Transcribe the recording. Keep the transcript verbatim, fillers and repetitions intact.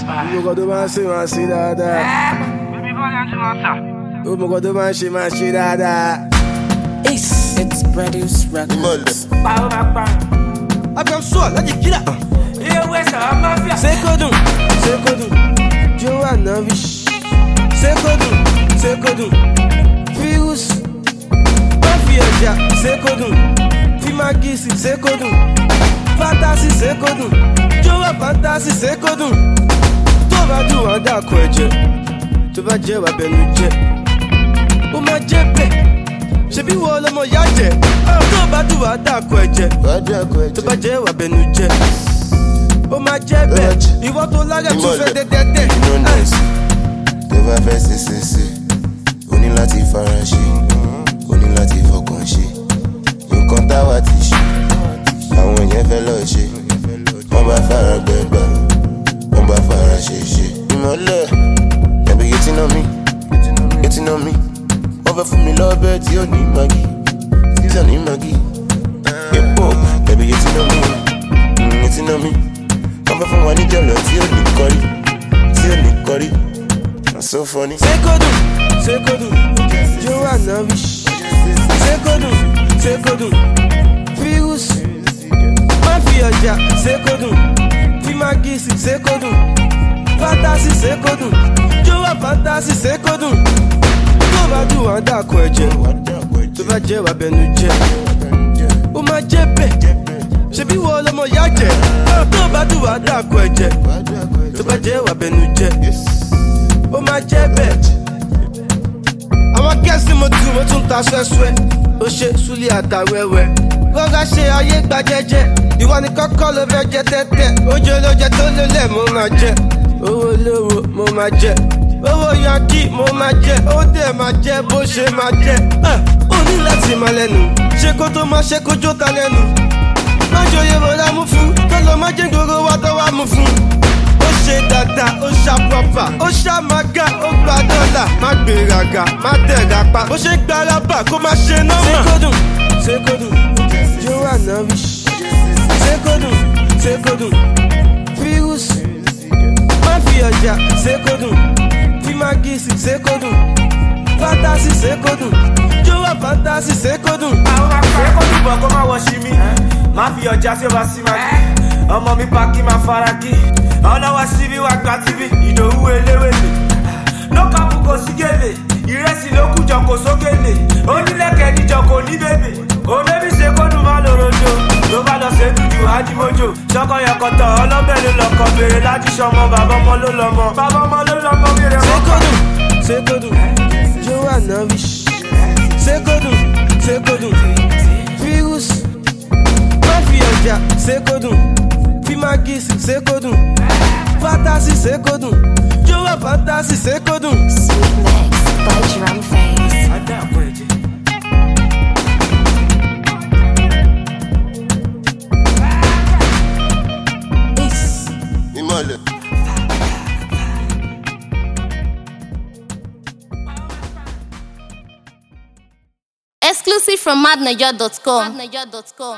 Mo kọ́ tó máa ń ṣe máa ṣe dáadáa. Bébí bọ́lá ń tún máa sà. Mo kọ́ tó máa ń ṣe máa ṣe dáadáa. Ace, it's Produce Records. Pàrọ̀ máa pa. Abẹ́m sọ̀ láti kíra. Iye wẹ̀sà á máa fíà. Sekodun, Sekodun, Joannavish. Sekodun, Sekodun, Virus. Báfi ọjà, Sekodun, Fimagisi, Sekodun, Fantasy, Sekodun, Joa Fantasy, Sekodun. Tó bá dùn wá dàkọ̀ ẹ̀jẹ̀, tó bá jẹ́ wà bẹnu jẹ́. Ó máa jẹ́ bẹ́ẹ̀, ṣebí wọ́n lọ́mọ yá jẹ́. Tó bá dùn wá dàkọ̀ ẹ̀jẹ̀, tó bá jẹ́ wà bẹnu jẹ́. Ó máa jẹ́ bẹ́ẹ̀, ìwọ tó lára tún fẹ́ dẹ́dẹ́dẹ́. Tó bá fẹ́ ṣe ṣe ṣe, o ní láti fara ṣe, o ní láti fọkàn ṣe. Nǹkan táwa ti ṣe, àwọn èèyàn fẹ́ lọ ṣe. Wọ́n bá fara gbẹgbà, wọ́n bá fara ṣe ṣe. Ìmọ̀lẹ̀, ẹ̀bí yẹtí náà mi, yẹtí náà mi. Wọ́n fẹ́ fún mi lọ́bẹ̀ tí ò ní magi, tí ò ní magi. Epo, ẹ̀bí yẹtí náà mi, yẹtí náà mi. Wọ́n fẹ́ fún wa ní jọ̀lọ̀ tí ò ní kọrí, tí ò ní kọrí. So funny. Sekodun, Sekodun, Joannavish. Sekodun, Sekodun, Virus. Báfi ọjà, Sekodun, Fimagisi, Sekodun, Fantasy, Sekodun, Joa Fantasy, Sekodun. Tó bá dùn wá dàkọ̀ ẹ̀jẹ̀, tó bá jẹ́ wà bẹnu jẹ́. Ó máa jẹ́ bẹ́ẹ̀, ṣebí wọ́n lọ́mọ yá jẹ́. Tó bá dùn wá dàkọ̀ ẹ̀jẹ̀, tó bá jẹ́ wà bẹnu jẹ́. Ó máa jẹ́ bẹ́ẹ̀. Àwọn gẹ̀ẹ́sì mo tún mo tún ta ṣẹ́ṣẹ́. Ó ṣe súlẹ̀ àtàwẹ́wẹ́. Rọ́gà ṣe ayé gba jẹ́jẹ́. Ìwọ ni kọ́kọ́ ló fẹ́ jẹ tẹ́tẹ́. Oúnjẹ olóúnjẹ tó lélẹ̀ mo máa jẹ. Owó olówó mo máa jẹ. Owó yankí mo máa jẹ. Ó dẹ̀ máa jẹ bó ṣe máa jẹ. Ó ní láti máa lẹ́nu. Ṣé kó tó máa ṣe kójó ta lẹ́nu? Má jòyè bọ̀dá mú fún. Kọ́lọ́ má jẹ́ gbogbo wa tó wá mú fún. Ó ṣe dáadáa, ó ṣá pọ́pà, ó ṣá màgá, ó gba dọ́là. Má gbéraga, má tẹ̀ra pa. Bó ṣe gba rábà kó má ṣe nọ́mà. Sekodun, Sekodun, Joannavish. Sekodun, Sekodun, Virus. Báfi ọjà, Sekodun, Fimagisi, Sekodun, Fantasy, Sekodun, Joa Fantasy, Sekodun. Àwọn akẹ́kọ̀ọ́ kò dùbọ̀ kó má wọ sí mi. Má fi ọjà tí ó bá sí máa kí. Ọmọ mi pa kí máa fara kí. Ọlọ́wọ́ síbí wá gba tíbí. Ìdòwú eléwèlé. Ló kápú kò sí gèlè. Ìrẹsì ló kú jọ kò sókèlè. Onílẹ̀kẹ̀ níjọ kò ní bèbè. Òbẹ́bí ṣe kó dùn má lòròjò. Ló bá lọ ṣe dúdú ájímójò. Ṣọkọyọkọtọ̀ ọlọ́bẹ̀ ló lọkọ̀ bèrè láti ṣọmọ. Bàbá ọmọ ló lọmọ. Bàbá ọmọ ló lọmọ bèrè mọ́. Sekodun, Sekodun, Joannavish. Sekodun, Sekodun, Virus. Báfi ọjà, Sekodun, Fimagisi, Sekodun, Fantasy, Sekodun, Joa Fantasy, Sekodun. Sweet Mix by Drum Face. Adàpọ̀ ẹ̀jẹ̀. Ace. Ìmọ̀lẹ̀. Exclusive from madniger dot com.